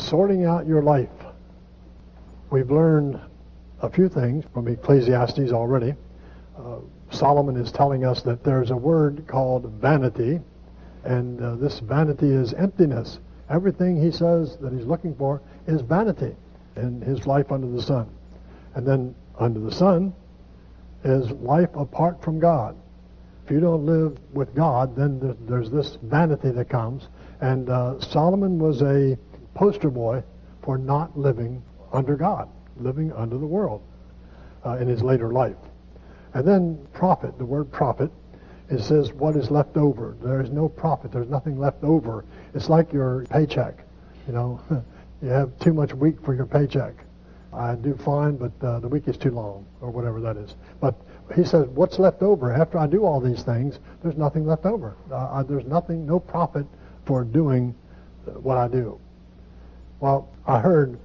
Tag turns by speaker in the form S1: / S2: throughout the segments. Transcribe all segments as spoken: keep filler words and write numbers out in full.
S1: sorting out your life. We've learned a few things from Ecclesiastes already. Uh, Solomon is telling us that there's a word called vanity, and uh, this vanity is emptiness. Everything he says that he's looking for is vanity in his life under the sun. And then under the sun is life apart from God. If you don't live with God, then there's, there's this vanity that comes. And uh, Solomon was a poster boy for not living under God, living under the world uh, in his later life. And then profit, the word profit, it says what is left over. There is no profit. There's nothing left over. It's like your paycheck. You know, you have too much week for your paycheck. I do fine, but uh, the week is too long, or whatever that is. But he says, what's left over? After I do all these things, there's nothing left over. Uh, there's nothing, no profit for doing what I do. Well, I heard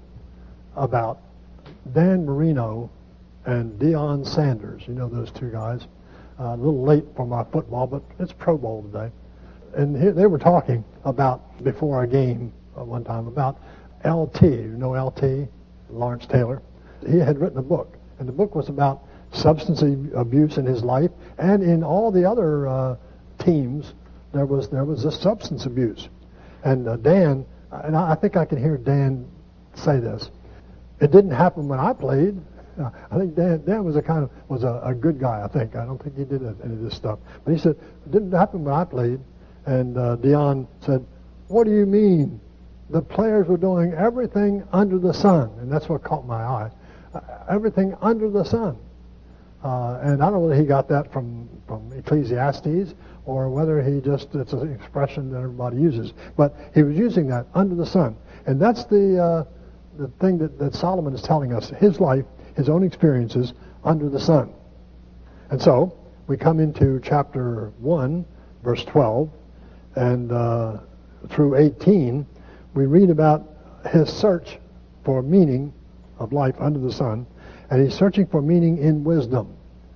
S1: about Dan Marino and Deion Sanders. You know those two guys. Uh, a little late for my football, but it's Pro Bowl today. And here they were talking about, before a game uh, one time, about L T. You know L T? Lawrence Taylor. He had written a book, and the book was about substance abuse in his life, and in all the other uh, teams, there was there was this substance abuse. And uh, Dan, and I, I think I can hear Dan say this. It didn't happen when I played. Uh, I think Dan, Dan was a kind of was a, a good guy. I think I don't think he did any of this stuff. But he said it didn't happen when I played. And uh, Deion said, "What do you mean? The players were doing everything under the sun," and that's what caught my eye. Uh, everything under the sun. Uh, and I don't know whether he got that from, from Ecclesiastes or whether he just, it's an expression that everybody uses. But he was using that, under the sun. And that's the uh, the thing that, that Solomon is telling us, his life, his own experiences under the sun. And so we come into chapter one, verse twelve, and uh, through eighteen, we read about his search for meaning of life under the sun, and he's searching for meaning in wisdom.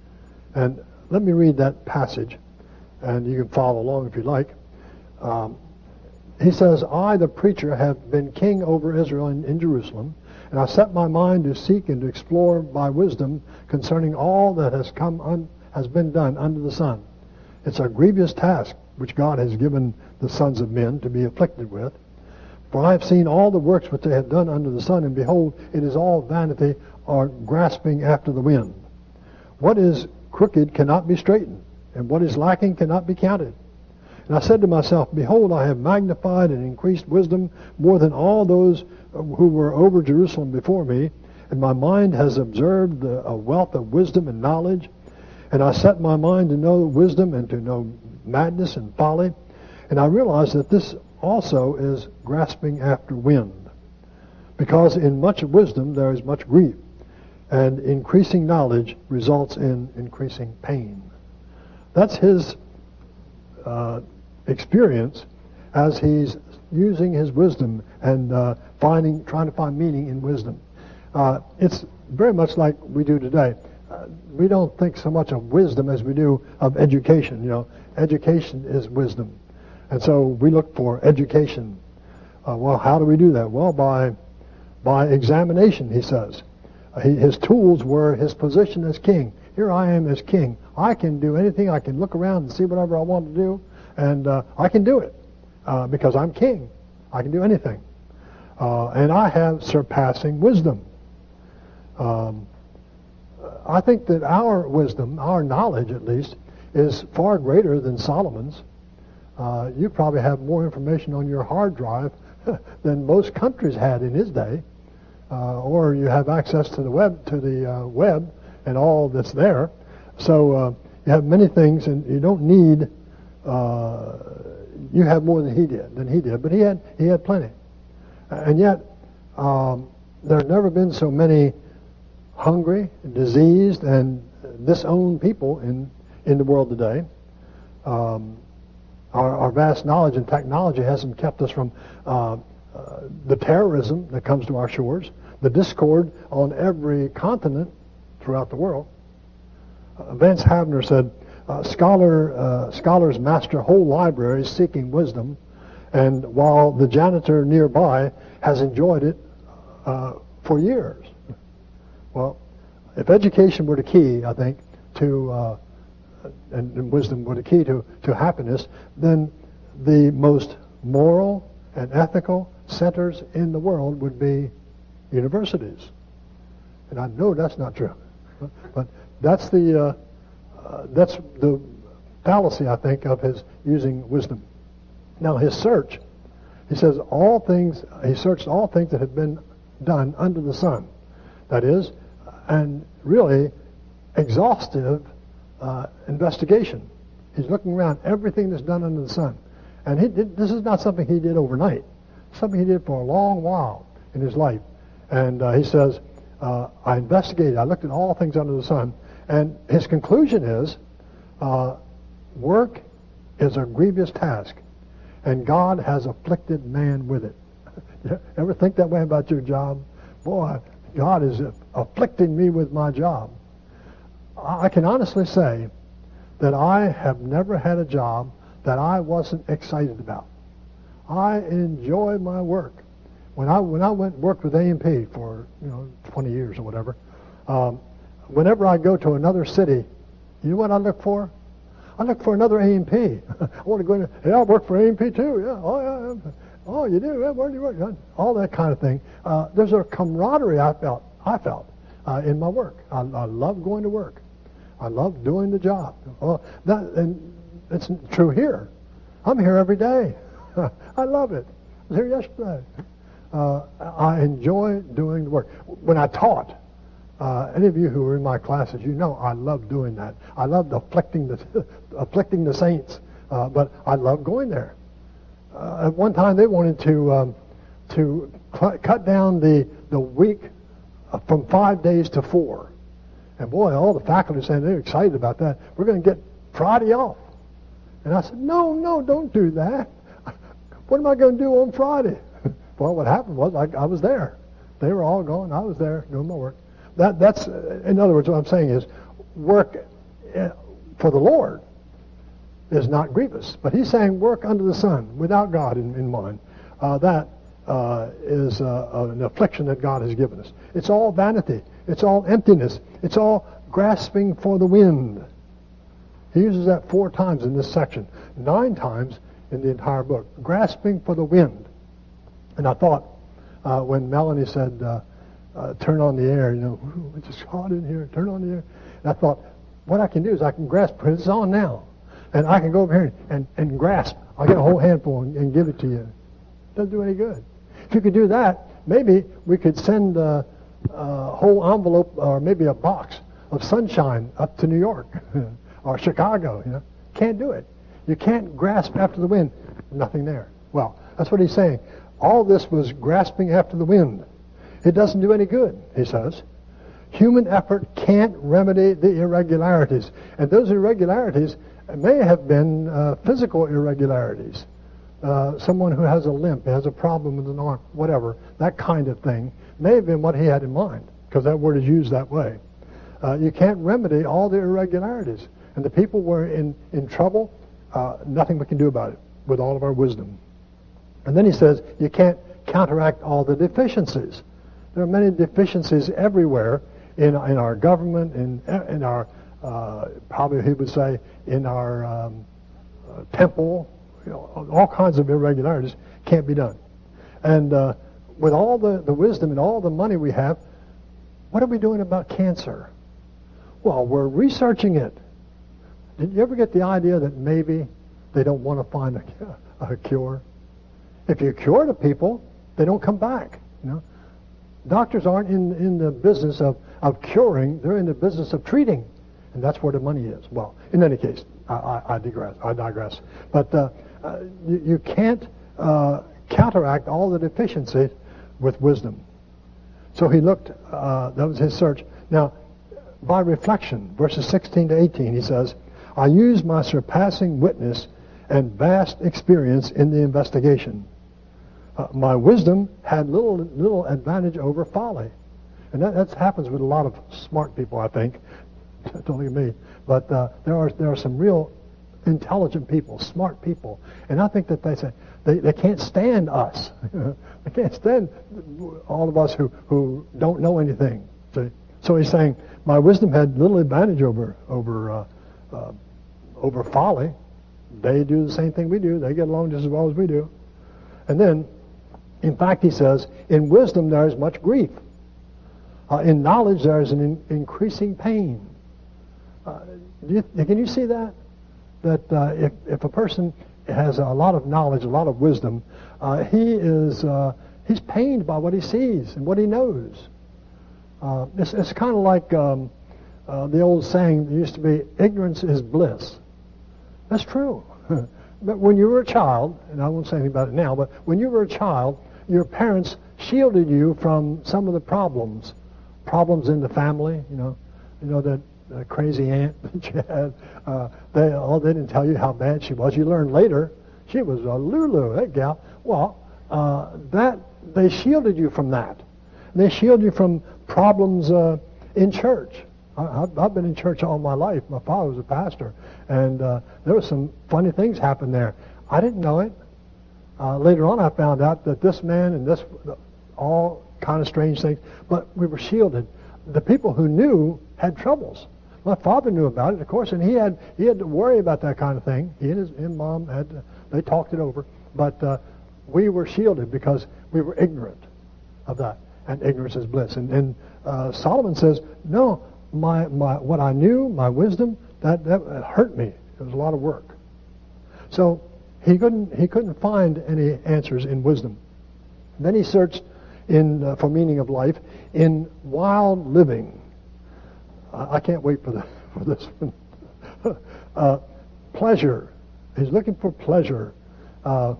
S1: And let me read that passage, and you can follow along if you like. Um, he says, "I, the preacher, have been king over Israel in, in Jerusalem, and I set my mind to seek and to explore by wisdom concerning all that has come un, has been done under the sun. It's a grievous task which God has given the sons of men to be afflicted with. For I have seen all the works which they have done under the sun, and behold, it is all vanity, or grasping after the wind. What is crooked cannot be straightened, and what is lacking cannot be counted. And I said to myself, behold, I have magnified and increased wisdom more than all those who were over Jerusalem before me, and my mind has observed the, a wealth of wisdom and knowledge. And I set my mind to know wisdom and to know madness and folly. And I realized that this also is grasping after wind, because in much wisdom there is much grief, and increasing knowledge results in increasing pain." That's his uh, experience as he's using his wisdom and uh, finding, trying to find meaning in wisdom. Uh, it's very much like we do today. Uh, we don't think so much of wisdom as we do of education. You know, education is wisdom. And so we look for education. Uh, well, how do we do that? Well, by by examination, he says. Uh, he, his tools were his position as king. Here I am as king. I can do anything. I can look around and see whatever I want to do, and uh, I can do it uh, because I'm king. I can do anything. Uh, and I have surpassing wisdom. Um, I think that our wisdom, our knowledge at least, is far greater than Solomon's. Uh, you probably have more information on your hard drive than most countries had in his day, uh, or you have access to the web, to the uh, web, and all that's there. So uh, you have many things, and you don't need. Uh, you have more than he did. Than he did, but he had he had plenty, and yet um, there have never been so many hungry, diseased, and disowned people in in the world today. Um, Our, our vast knowledge and technology hasn't kept us from uh, uh, the terrorism that comes to our shores, the discord on every continent throughout the world. Uh, Vance Havner said, uh, Scholar, uh, scholars master whole libraries seeking wisdom, And while the janitor nearby has enjoyed it uh, for years. Well, if education were the key, I think, to, uh, and, and wisdom were the key to, to happiness, then the most moral and ethical centers in the world would be universities. And I know that's not true. But, but that's the uh, uh, that's the fallacy, I think, of his using wisdom. Now, his search, he says all things, he searched all things that had been done under the sun. That is, and really exhaustive uh, investigation. He's looking around everything that's done under the sun. And he did, this is not something he did overnight. Something he did for a long while in his life. And uh, he says, uh, I investigated, I looked at all things under the sun, and his conclusion is, uh, work is a grievous task, and God has afflicted man with it. You ever think that way about your job? Boy, God is afflicting me with my job. I can honestly say that I have never had a job that I wasn't excited about. I enjoy my work. When I when I went and worked with A and P for you know twenty years or whatever, um, whenever I go to another city, you know what I look for? I look for another A and P. I want to go in. Hey, I work for A and P too. Yeah. Oh yeah. Oh, you do? Yeah, where do you work? All that kind of thing. Uh, there's a camaraderie I felt. I felt uh, in my work. I, I love going to work. I love doing the job. Well, that and it's true here. I'm here every day. I love it. I was here yesterday. Uh, I enjoy doing the work. When I taught, uh, any of you who were in my classes, you know I love doing that. I loved afflicting the afflicting the saints, uh, but I love going there. Uh, at one time, they wanted to um, to cl- cut down the the week from five days to four, and boy, all the faculty saying they're excited about that. We're going to get Friday off, and I said, no, no, don't do that. What am I going to do on Friday? Well, what happened was I, I was there. They were all gone. I was there doing my work. That that's uh, in other words, what I'm saying is, work uh, for the Lord is not grievous. But he's saying work under the sun, without God in, in mind. Uh, that uh, is uh, an affliction that God has given us. It's all vanity. It's all emptiness. It's all grasping for the wind. He uses that four times in this section, nine times in the entire book. Grasping for the wind. And I thought, uh, when Melanie said, uh, uh, turn on the air, you know, it's just hot in here, turn on the air. And I thought, what I can do is I can grasp, it's on now. And I can go over here and, and, and grasp. I'll get a whole handful and, and give it to you. Doesn't do any good. If you could do that, maybe we could send a, a whole envelope or maybe a box of sunshine up to New York or Chicago. You know, can't do it. You can't grasp after the wind. Nothing there. Well, that's what he's saying. All this was grasping after the wind. It doesn't do any good, he says. Human effort can't remedy the irregularities. And those irregularities may have been uh, physical irregularities. Uh, someone who has a limp, has a problem with an arm, whatever, that kind of thing, may have been what he had in mind, because that word is used that way. Uh, you can't remedy all the irregularities. And the people were in, in trouble, uh, nothing we can do about it with all of our wisdom. And then he says, you can't counteract all the deficiencies. There are many deficiencies everywhere in, in our government, in, in our, uh, probably he would say, in our um, uh, temple. You know, all kinds of irregularities can't be done. And uh, with all the, the wisdom and all the money we have, what are we doing about cancer? Well, we're researching it. Did you ever get the idea that maybe they don't want to find a, a cure? If you cure the people, they don't come back. You know, doctors aren't in in the business of, of curing; they're in the business of treating, and that's where the money is. Well, in any case, I, I, I digress. I digress. But uh, uh, you, you can't uh, counteract all the deficiencies with wisdom. So he looked. Uh, that was his search. Now, by reflection, verses sixteen to eighteen, he says, "I used my surpassing witness and vast experience in the investigation. Uh, my wisdom had little little advantage over folly." And that, that happens with a lot of smart people, I think. Don't look at me. But uh, there are there are some real intelligent people, smart people. And I think that they say they, they can't stand us. They can't stand all of us who, who don't know anything. See? So he's saying, my wisdom had little advantage over over uh, uh, over folly. They do the same thing we do. They get along just as well as we do. And then, in fact, he says, in wisdom there is much grief. Uh, in knowledge there is an in- increasing pain. Uh, do you, can you see that? That uh, if, if a person has a lot of knowledge, a lot of wisdom, uh, he is uh, he's pained by what he sees and what he knows. Uh, it's it's kind of like um, uh, the old saying that used to be, ignorance is bliss. That's true. But when you were a child, and I won't say anything about it now, but when you were a child, your parents shielded you from some of the problems. Problems in the family, you know. You know, that uh, crazy aunt that you had. Uh, they, oh, they didn't tell you how bad she was. You learned later she was a Lulu, that gal. Well, uh, that they shielded you from that. They shield you from problems uh, in church. I, I've, I've been in church all my life. My father was a pastor, and uh, there were some funny things happen there. I didn't know it. Uh, later on, I found out that this man and this, all kind of strange things, but we were shielded. The people who knew had troubles. My father knew about it, of course, and he had he had to worry about that kind of thing. He and his and mom had to, they talked it over, but uh, we were shielded because we were ignorant of that. And ignorance is bliss. And, and uh, Solomon says, no, my my what I knew, my wisdom, that that hurt me. It was a lot of work. So he couldn't he couldn't find any answers in wisdom. And then he searched in uh, for meaning of life in wild living. I, I can't wait for the for this one. uh, pleasure. He's looking for pleasure. Uh,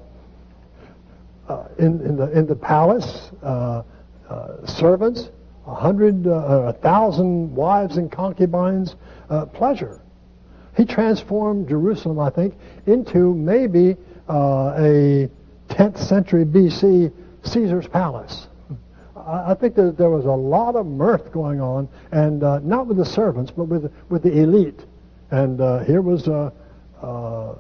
S1: uh, in in the in the palace. Uh, Uh, servants, a hundred, uh, a thousand wives and concubines, uh, pleasure. He transformed Jerusalem, I think, into maybe uh, a tenth century B C Caesar's palace. I, I think that there was a lot of mirth going on, and uh, not with the servants, but with with the elite. And uh, here was uh, uh,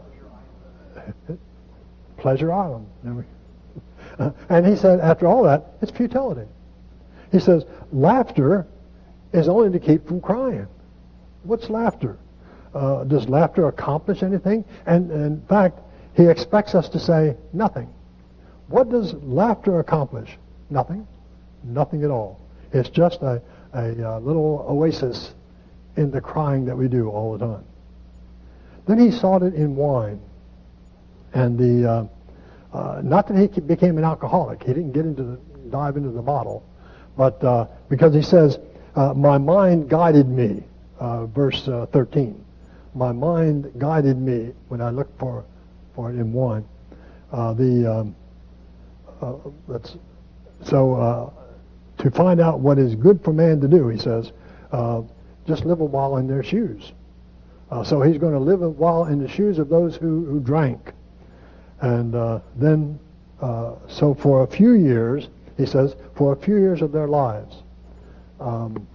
S1: Pleasure Island. Uh, and he said, after all that, it's futility. He says, laughter is only to keep from crying. What's laughter? Uh, does laughter accomplish anything? And, and in fact, he expects us to say nothing. What does laughter accomplish? Nothing. Nothing at all. It's just a, a, a little oasis in the crying that we do all the time. Then he sought it in wine. And the... Uh, Uh, not that he became an alcoholic. He didn't get into the, dive into the bottle. But uh, because he says, uh, my mind guided me, uh, verse uh, thirteen. My mind guided me when I looked for, for it in wine. Uh, the um, uh, let's, so uh, to find out what is good for man to do, he says, uh, just live a while in their shoes. Uh, so he's going to live a while in the shoes of those who, who drank. And uh, then, uh, so for a few years, he says, for a few years of their lives, um,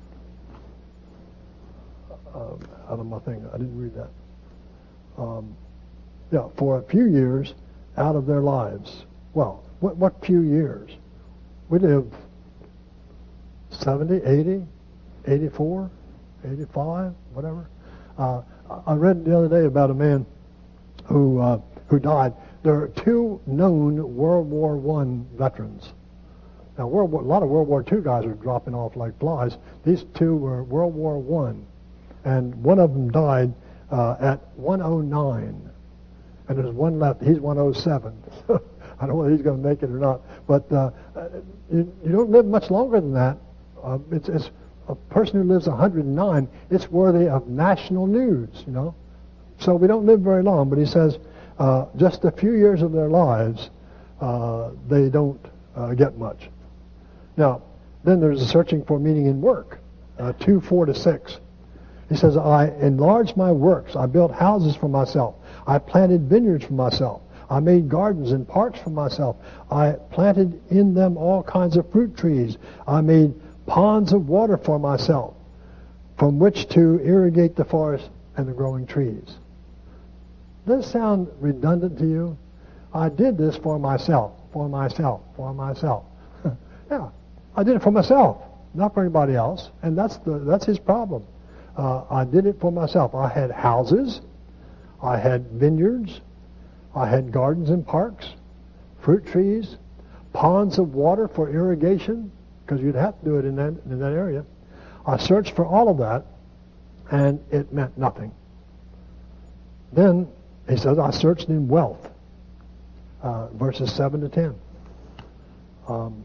S1: uh, out of my thing, I didn't read that. Um, yeah, for a few years out of their lives. Well, what, what few years? We live seventy, eighty, eighty-four, eighty-five, whatever. Uh, I read the other day about a man who uh, who died. There are two known World War One veterans. Now, World War, a lot of World War Two guys are dropping off like flies. These two were World War One, and one of them died uh, at one oh nine, and there's one left. He's one oh seven. I don't know whether he's going to make it or not, but uh, you, you don't live much longer than that. Uh, it's, it's a person who lives one hundred nine. It's worthy of national news, you know. So we don't live very long, but he says. Uh, just a few years of their lives, uh, they don't uh, get much. Now, then there's a searching for meaning in work, uh, two, four to six. He says, I enlarged my works. I built houses for myself. I planted vineyards for myself. I made gardens and parks for myself. I planted in them all kinds of fruit trees. I made ponds of water for myself, from which to irrigate the forest and the growing trees. Does this sound redundant to you? I did this for myself, for myself, for myself. Yeah, I did it for myself, not for anybody else, and that's the that's his problem. Uh, I did it for myself. I had houses, I had vineyards, I had gardens and parks, fruit trees, ponds of water for irrigation, because you'd have to do it in that in that area. I searched for all of that, and it meant nothing. Then he says, I searched in wealth, uh, verses seven to ten. Um,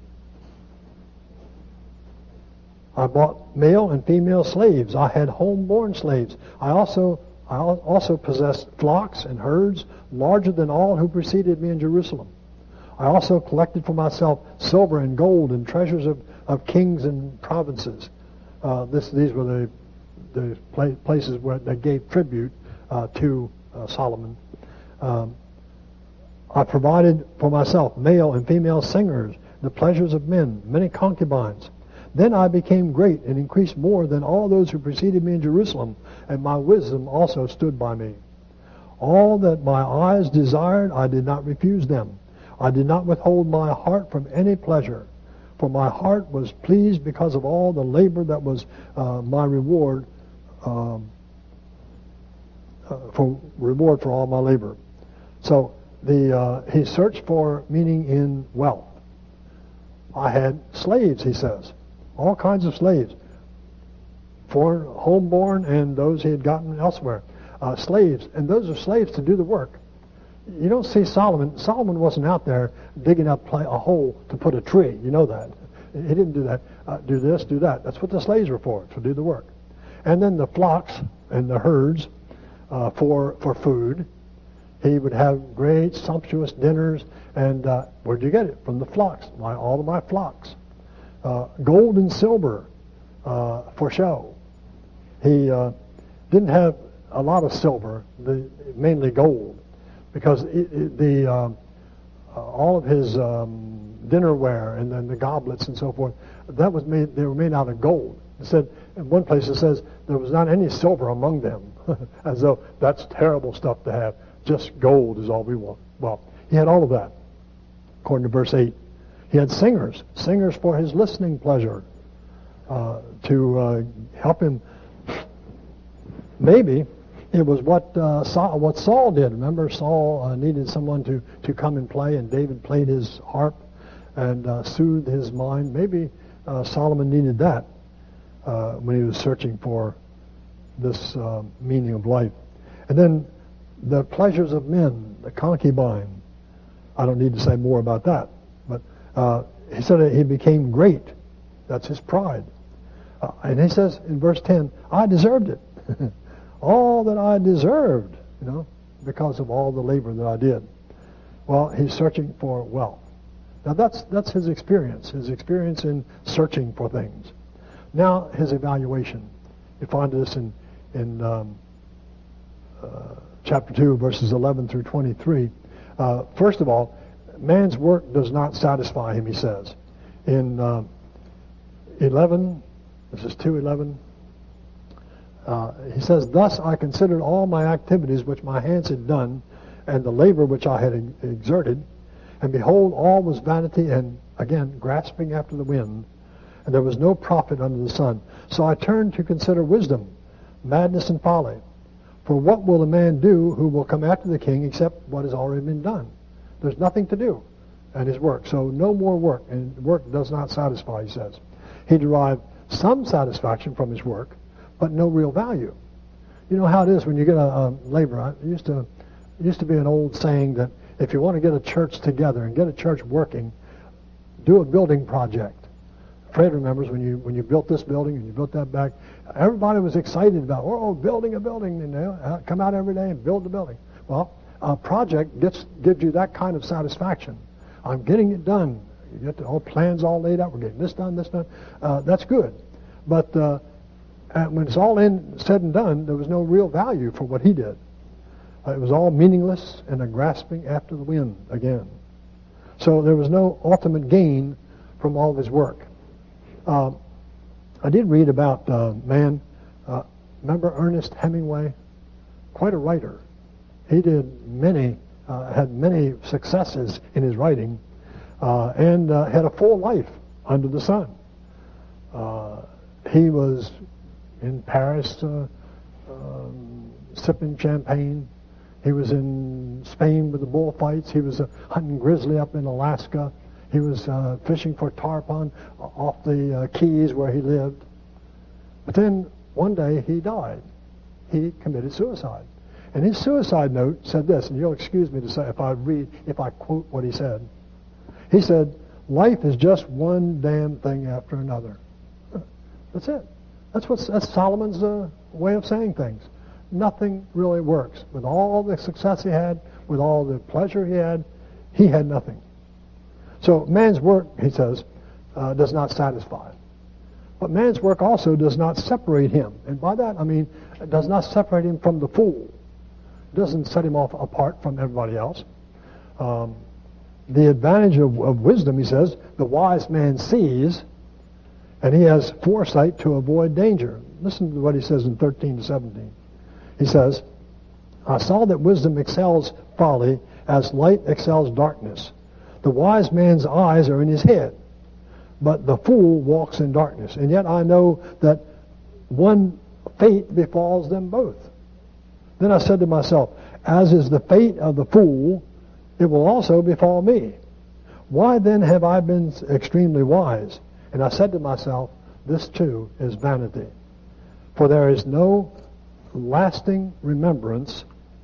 S1: I bought male and female slaves. I had home-born slaves. I also I also possessed flocks and herds larger than all who preceded me in Jerusalem. I also collected for myself silver and gold and treasures of, of kings and provinces. Uh, this, these were the, the pla- places where they gave tribute uh, to uh, Solomon. Um, I provided for myself male and female singers, the pleasures of men, many concubines. Then I became great and increased more than all those who preceded me in Jerusalem, and my wisdom also stood by me. All that my eyes desired, I did not refuse them. I did not withhold my heart from any pleasure, for my heart was pleased because of all the labor that was uh, my reward, um, uh, for reward for all my labor. So the uh, he searched for meaning in wealth. I had slaves, he says, all kinds of slaves, foreign, homeborn, and those he had gotten elsewhere. Uh, slaves, and those are slaves to do the work. You don't see Solomon. Solomon wasn't out there digging up a hole to put a tree. You know that. He didn't do that. Uh, do this, do that. That's what the slaves were for, to do the work. And then the flocks and the herds uh, for for food. He would have great, sumptuous dinners. And uh, where'd you get it? From the flocks. My, all of my flocks. Uh, gold and silver uh, for show. He uh, didn't have a lot of silver, the, mainly gold. Because it, it, the uh, uh, all of his um, dinnerware and then the goblets and so forth, that was made. They were made out of gold. It said in one place it says there was not any silver among them, as though that's terrible stuff to have. Just gold is all we want. Well, he had all of that, according to verse eight. He had singers, singers for his listening pleasure, uh, to uh, help him. Maybe it was what uh, Saul, what Saul did. Remember, Saul uh, needed someone to, to come and play, and David played his harp and uh, soothed his mind. Maybe uh, Solomon needed that uh, when he was searching for this uh, meaning of life. And then the pleasures of men, the concubine. I don't need to say more about that. But uh, he said that he became great. That's his pride. Uh, and he says in verse ten, I deserved it. All that I deserved, you know, because of all the labor that I did. Well, he's searching for wealth. Now that's that's his experience, his experience in searching for things. Now his evaluation. You find this in in um, uh, chapter two, verses eleven through twenty-three. Uh, first of all, man's work does not satisfy him, he says. In uh, eleven, this is two eleven. Uh, he says, thus I considered all my activities which my hands had done, and the labor which I had ex- exerted, and behold, all was vanity and, again, grasping after the wind, and there was no profit under the sun. So I turned to consider wisdom, madness, and folly. For what will a man do who will come after the king except what has already been done? There's nothing to do at his work, so no more work, and work does not satisfy, he says. He derived some satisfaction from his work, but no real value. You know how it is when you get a, a laborer. It used to, it used to be an old saying that if you want to get a church together and get a church working, do a building project. Fred remembers when you when you built this building and you built that back, everybody was excited about, oh, building a building, you know, come out every day and build the building. Well, a project gets gives you that kind of satisfaction. I'm getting it done. You get the whole plans all laid out. We're getting this done, this done. Uh, that's good, but uh, And when it's all in, said and done, there was no real value for what he did. Uh, it was all meaningless and a grasping after the wind again. So there was no ultimate gain from all of his work. Uh, I did read about a uh, man, uh, remember Ernest Hemingway? Quite a writer. he did many, uh, had many successes in his writing, uh, and uh, had a full life under the sun. Uh, he was in Paris uh, um, sipping champagne. He was in Spain with the bullfights. He was uh, hunting grizzly up in Alaska. He was uh, fishing for tarpon off the uh, Keys where he lived. But then one day he died. He committed suicide. And his suicide note said this, and you'll excuse me to say if I read, if I quote what he said. He said, "Life is just one damn thing after another." That's it. That's what that's Solomon's uh, way of saying things. Nothing really works. With all the success he had, with all the pleasure he had, he had nothing. So man's work, he says, uh, does not satisfy. But man's work also does not separate him. And by that I mean it does not separate him from the fool. It doesn't set him off apart from everybody else. Um, the advantage of, of wisdom, he says, the wise man sees, and he has foresight to avoid danger. Listen to what he says in thirteen to seventeen. He says, "I saw that wisdom excels folly as light excels darkness. The wise man's eyes are in his head, but the fool walks in darkness. And yet I know that one fate befalls them both." Then I said to myself, "As is the fate of the fool, it will also befall me. Why then have I been extremely wise?" And I said to myself, "This too is vanity. For there is no lasting remembrance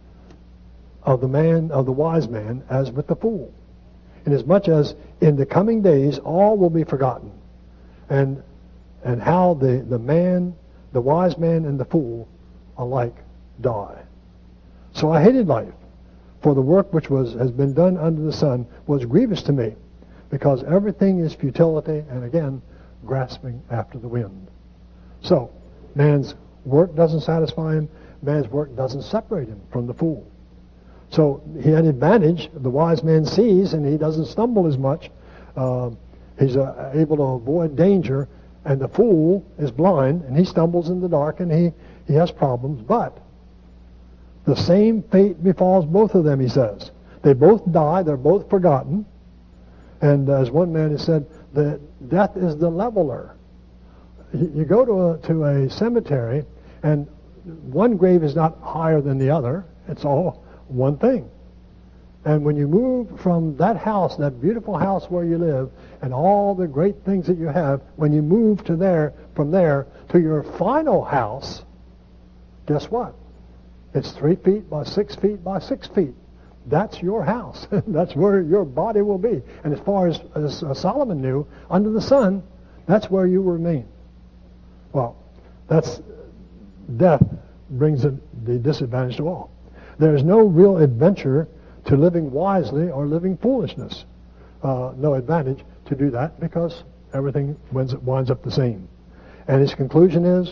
S1: of the man, of the wise man, as with the fool. Inasmuch as in the coming days all will be forgotten, and and how the, the man, the wise man and the fool alike die. So I hated life, for the work which was has been done under the sun was grievous to me, because everything is futility, and again, grasping after the wind." So, man's work doesn't satisfy him. Man's work doesn't separate him from the fool. So he had advantage. The wise man sees, and he doesn't stumble as much. Uh, he's uh, able to avoid danger, and the fool is blind, and he stumbles in the dark, and he, he has problems. But the same fate befalls both of them, he says. They both die. They're both forgotten. And as one man has said, the death is the leveler. You go to a, to a cemetery, and one grave is not higher than the other. It's all one thing. And when you move from that house, that beautiful house where you live, and all the great things that you have, when you move to there, from there to your final house, guess what? It's three feet by six feet by six feet. That's your house. That's where your body will be. And as far as, as uh, Solomon knew, under the sun, that's where you remain. Well, that's death brings a, the disadvantage to all. There is no real adventure to living wisely or living foolishness. Uh, no advantage to do that, because everything winds, winds up the same. And his conclusion is,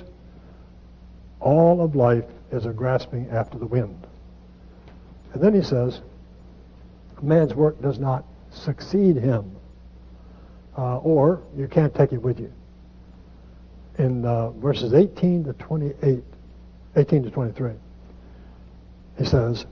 S1: all of life is a grasping after the wind. And then he says, man's work does not succeed him, uh, or you can't take it with you. In uh, verses eighteen to twenty-eight, eighteen to twenty-three, he says,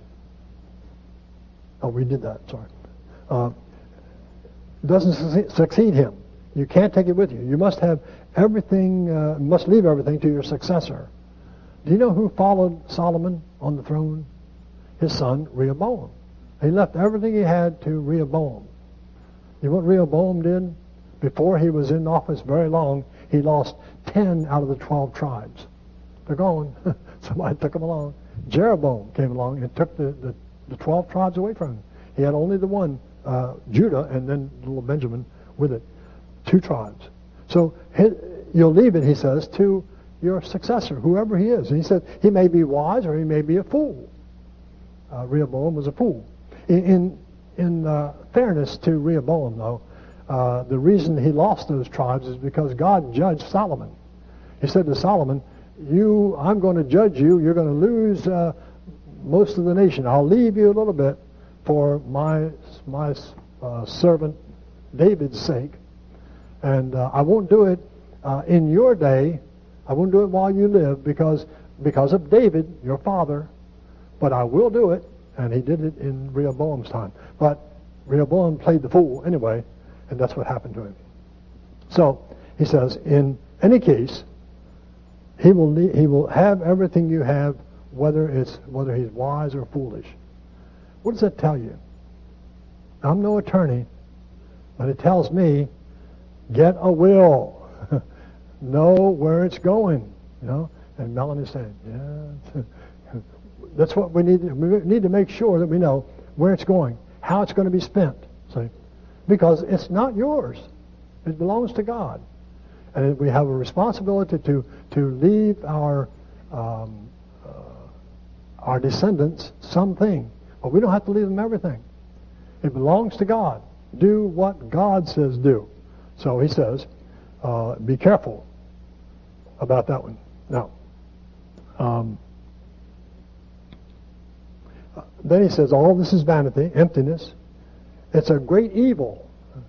S1: oh, we did that, sorry. Uh, doesn't succeed, succeed him. You can't take it with you. You must have everything, uh, must leave everything to your successor. Do you know who followed Solomon on the throne? His son, Rehoboam. He left everything he had to Rehoboam. You know what Rehoboam did? Before he was in office very long, he lost ten out of the twelve tribes. They're gone. Somebody took them along. Jeroboam came along and took the, the, the twelve tribes away from him. He had only the one, uh, Judah, and then little Benjamin with it. Two tribes. So his, you'll leave it, he says, to your successor, whoever he is. And he said he may be wise or he may be a fool. Uh, Rehoboam was a fool. In in, in uh, fairness to Rehoboam, though, uh, the reason he lost those tribes is because God judged Solomon. He said to Solomon, "You, I'm going to judge you. You're going to lose uh, most of the nation. I'll leave you a little bit for my my uh, servant David's sake, and uh, I won't do it uh, in your day. I won't do it while you live because because of David, your father. But I will do it And he did it in Rehoboam's time. But Rehoboam played the fool anyway, and that's what happened to him. So he says, in any case, he will need, he will have everything you have, whether it's whether he's wise or foolish. What does that tell you? I'm no attorney, but it tells me, get a will. Know where it's going, you know. And Melanie's saying, yeah. That's what we need. To, we need to make sure that we know where it's going, how it's going to be spent. See, because it's not yours; it belongs to God, and we have a responsibility to to leave our um, uh, our descendants something, but we don't have to leave them everything. It belongs to God. Do what God says do. So he says, uh, be careful about that one. Now, um, then he says, all this is vanity, emptiness. It's a great evil.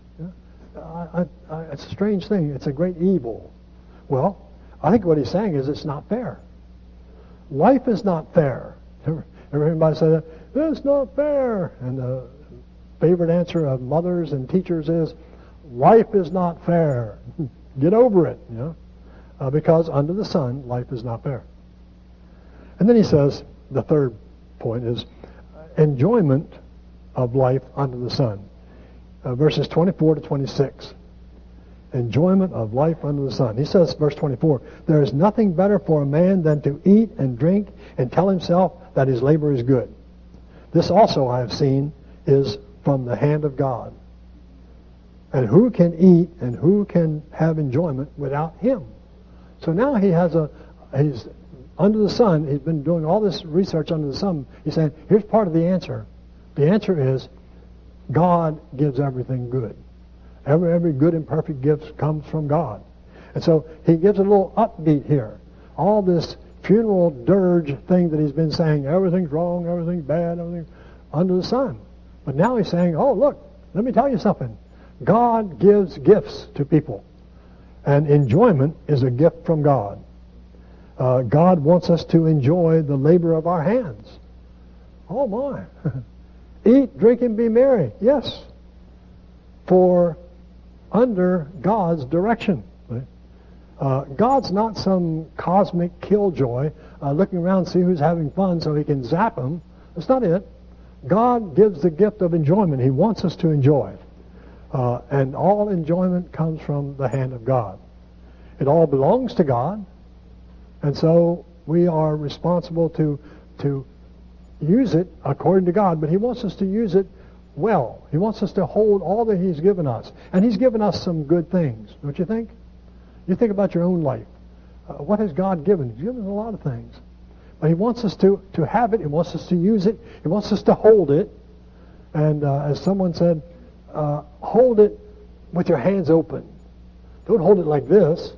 S1: I, I, I, it's a strange thing. It's a great evil. Well, I think what he's saying is it's not fair. Life is not fair. Ever, ever anybody say that? It's not fair. And the favorite answer of mothers and teachers is, life is not fair. Get over it, you know, uh, because under the sun, life is not fair. And then he says, the third point is enjoyment of life under the sun. Uh, verses twenty-four to twenty-six. Enjoyment of life under the sun. He says, verse twenty-four, there is nothing better for a man than to eat and drink and tell himself that his labor is good. This also I have seen is from the hand of God. And who can eat and who can have enjoyment without him? So now he has a, he's under the sun, he's been doing all this research under the sun. He's saying, here's part of the answer. The answer is, God gives everything good. Every, every good and perfect gift comes from God. And so he gives a little upbeat here. All this funeral dirge thing that he's been saying, everything's wrong, everything's bad, everything under the sun. But now he's saying, oh, look, let me tell you something. God gives gifts to people. And enjoyment is a gift from God. Uh, God wants us to enjoy the labor of our hands. Oh, my. Eat, drink, and be merry. Yes. For under God's direction. Uh, God's not some cosmic killjoy uh, looking around to see who's having fun so he can zap them. That's not it. God gives the gift of enjoyment. He wants us to enjoy. Uh, and all enjoyment comes from the hand of God. It all belongs to God. And so we are responsible to to use it according to God. But he wants us to use it well. He wants us to hold all that he's given us. And he's given us some good things, don't you think? You think about your own life. Uh, what has God given? He's given us a lot of things. But he wants us to, to have it. He wants us to use it. He wants us to hold it. And uh, as someone said, uh, hold it with your hands open. Don't hold it like this.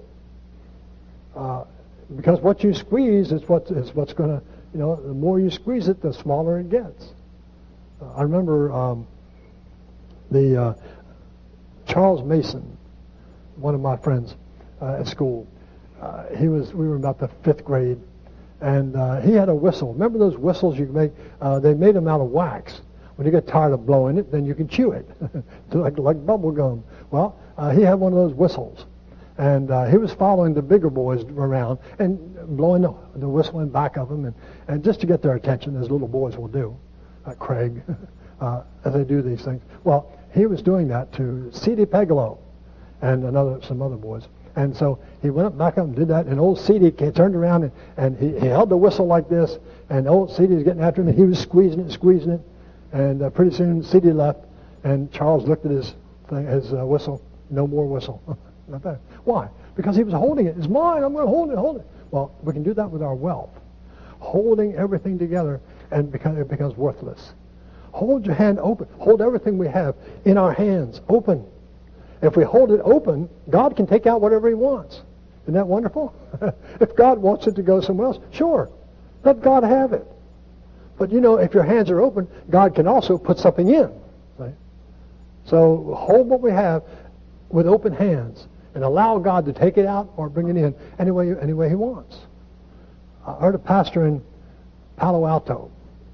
S1: Uh, because what you squeeze is, what, is what's going to, you know, the more you squeeze it, the smaller it gets. Uh, I remember um, the uh, Charles Mason, one of my friends uh, at school. Uh, he was, we were about the fifth grade, and uh, he had a whistle. Remember those whistles you make? Uh, they made them out of wax. When you get tired of blowing it, then you can chew it, like like bubble gum. Well, uh, he had one of those whistles, and uh, he was following the bigger boys around and blowing the, the whistle in back of them, and, and just to get their attention, as little boys will do, uh, Craig, uh, as they do these things. Well, he was doing that to C D Pegalo and another some other boys. And so he went up back up and did that, and old C D turned around and, and he, he held the whistle like this, and old C D was getting after him, and he was squeezing it, squeezing it, and uh, pretty soon C D left, and Charles looked at his thing, his uh, whistle, no more whistle. Not that. Why? Because he was holding it. It's mine. I'm going to hold it, hold it. Well, we can do that with our wealth. Holding everything together, and because it becomes worthless. Hold your hand open. Hold everything we have in our hands open. If we hold it open, God can take out whatever he wants. Isn't that wonderful? If God wants it to go somewhere else, sure, let God have it. But you know, if your hands are open, God can also put something in. Right? So hold what we have with open hands and allow God to take it out or bring it in any way, any way he wants. I heard a pastor in Palo Alto.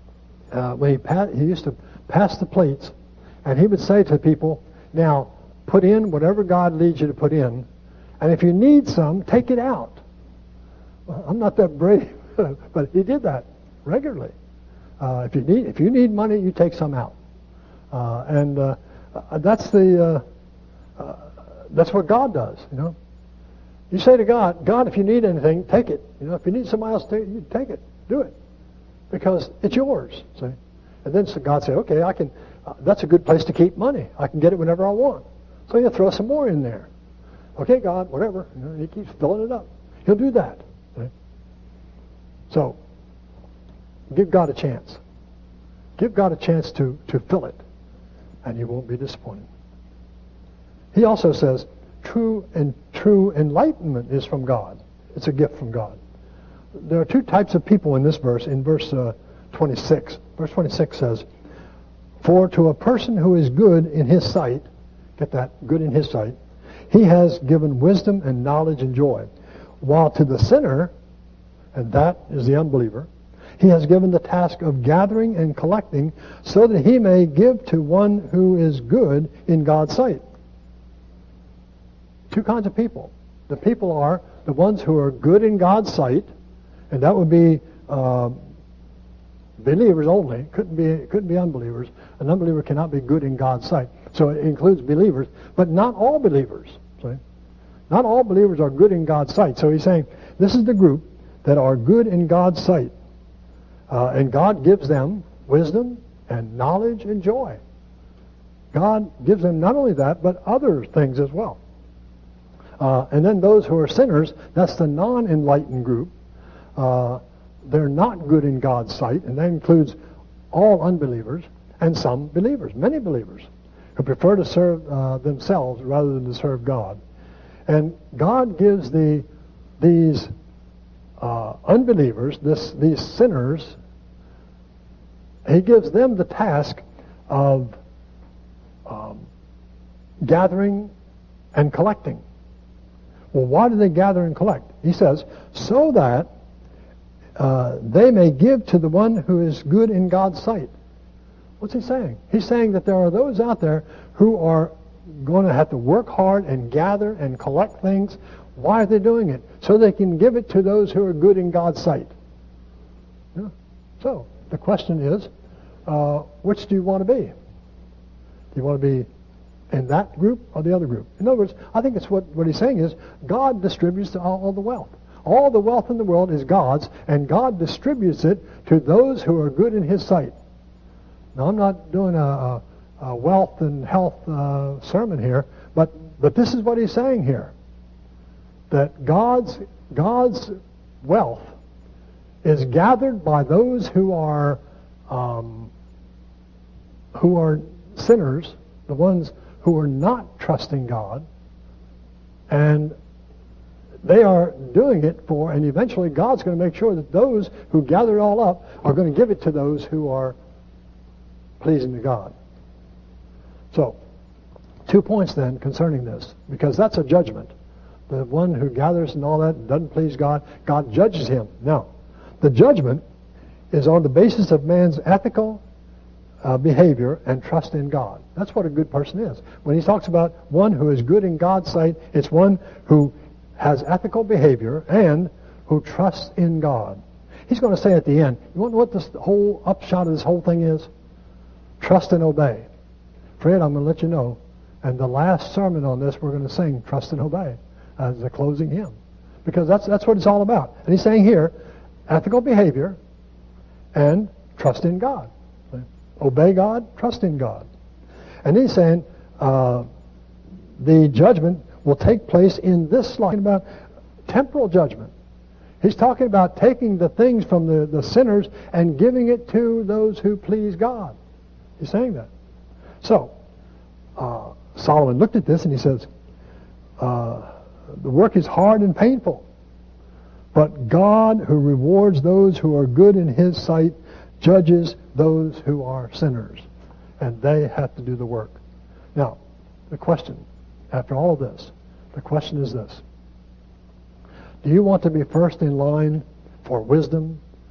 S1: uh, when he, pa- he used to pass the plates, and he would say to people, now, put in whatever God leads you to put in, and if you need some, take it out. Well, I'm not that brave, but he did that regularly. Uh, if you need if you need money, you take some out, uh, and uh, uh, that's the uh, uh, that's what God does. You know, you say to God, God, if you need anything, take it. You know, if you need somebody else to take it, you take it, do it, because it's yours. See, and then so God said, okay, I can. Uh, that's a good place to keep money. I can get it whenever I want. So you throw some more in there. Okay, God, whatever. You know, he keeps filling it up. He'll do that. See? So. Give God a chance. Give God a chance to, to fill it, and you won't be disappointed. He also says, true and true enlightenment is from God. It's a gift from God. There are two types of people in this verse. In verse uh, twenty-six, verse twenty-six says, for to a person who is good in his sight, get that, good in his sight, he has given wisdom and knowledge and joy. While to the sinner, and that is the unbeliever, he has given the task of gathering and collecting so that he may give to one who is good in God's sight. Two kinds of people. The people are the ones who are good in God's sight, and that would be uh, believers only. Couldn't be couldn't be unbelievers. An unbeliever cannot be good in God's sight. So it includes believers, but not all believers. See? Not all believers are good in God's sight. So he's saying this is the group that are good in God's sight. Uh, and God gives them wisdom and knowledge and joy. God gives them not only that, but other things as well. Uh, and then those who are sinners, that's the non-enlightened group. Uh, they're not good in God's sight, and that includes all unbelievers and some believers, many believers, who prefer to serve uh, themselves rather than to serve God. And God gives the these uh, unbelievers, this, these sinners, he gives them the task of um, gathering and collecting. Well, why do they gather and collect? He says, so that uh, they may give to the one who is good in God's sight. What's he saying? He's saying that there are those out there who are going to have to work hard and gather and collect things. Why are they doing it? So they can give it to those who are good in God's sight. Yeah. So, the question is, uh, which do you want to be? Do you want to be in that group or the other group? In other words, I think it's what, what he's saying is, God distributes all, all the wealth. All the wealth in the world is God's, and God distributes it to those who are good in his sight. Now, I'm not doing a, a, a wealth and health uh, sermon here, but, but this is what he's saying here. That God's, God's wealth is gathered by those who are um, who are sinners, the ones who are not trusting God, and they are doing it for, and eventually God's going to make sure that those who gather it all up are going to give it to those who are pleasing to God. So, two points then concerning this, because that's a judgment. The one who gathers and all that doesn't please God, God judges him. Now, the judgment is on the basis of man's ethical uh, behavior and trust in God. That's what a good person is. When he talks about one who is good in God's sight, it's one who has ethical behavior and who trusts in God. He's going to say at the end, you want to know what this whole upshot of this whole thing is? Trust and obey. Fred, I'm going to let you know. And the last sermon on this, we're going to sing Trust and Obey as the closing hymn. Because that's that's what it's all about. And he's saying here, ethical behavior and trust in God. Obey God, trust in God. And he's saying uh, the judgment will take place in this life. He's talking about temporal judgment. He's talking about taking the things from the, the sinners and giving it to those who please God. He's saying that. So, uh, Solomon looked at this and he says, uh, the work is hard and painful, but God, who rewards those who are good in his sight, judges those who are sinners, and they have to do the work. Now, the question, after all of this, the question is this. Do you want to be first in line for wisdom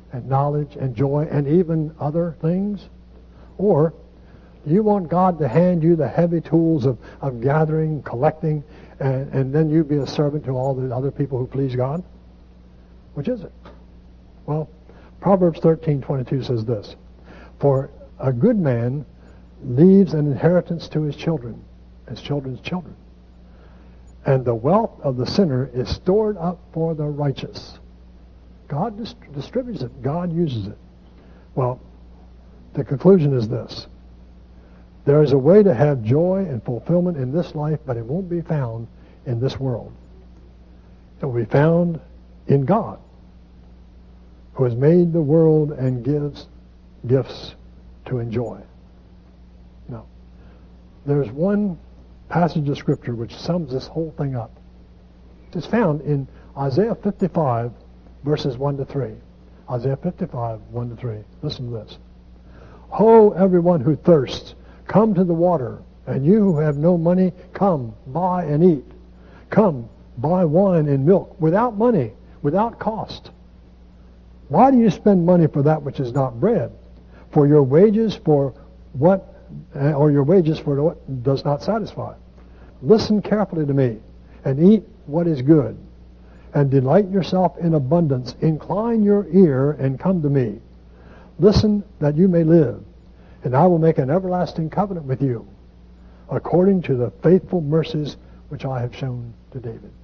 S1: and knowledge and joy and even other things? Or do you want God to hand you the heavy tools of, of gathering, collecting, and, and then you be a servant to all the other people who please God? Which is it? Well, Proverbs thirteen twenty-two says this, "For a good man leaves an inheritance to his children, his children's children. And the wealth of the sinner is stored up for the righteous." God dist- distributes it. God uses it. Well, the conclusion is this. There is a way to have joy and fulfillment in this life, but it won't be found in this world. It will be found in God, who has made the world and gives gifts to enjoy. Now, there's one passage of Scripture which sums this whole thing up. It's found in Isaiah fifty-five, verses one to three. Isaiah fifty-five, one to three. Listen to this. "Ho, everyone who thirsts, come to the water, and you who have no money, come, buy and eat. Come, buy wine and milk, without money, without cost. Why do you spend money for that which is not bread? For your wages for what, or your wages for what does not satisfy? Listen carefully to me, and eat what is good, and delight yourself in abundance. Incline your ear and come to me. Listen that you may live, and I will make an everlasting covenant with you, according to the faithful mercies which I have shown to David."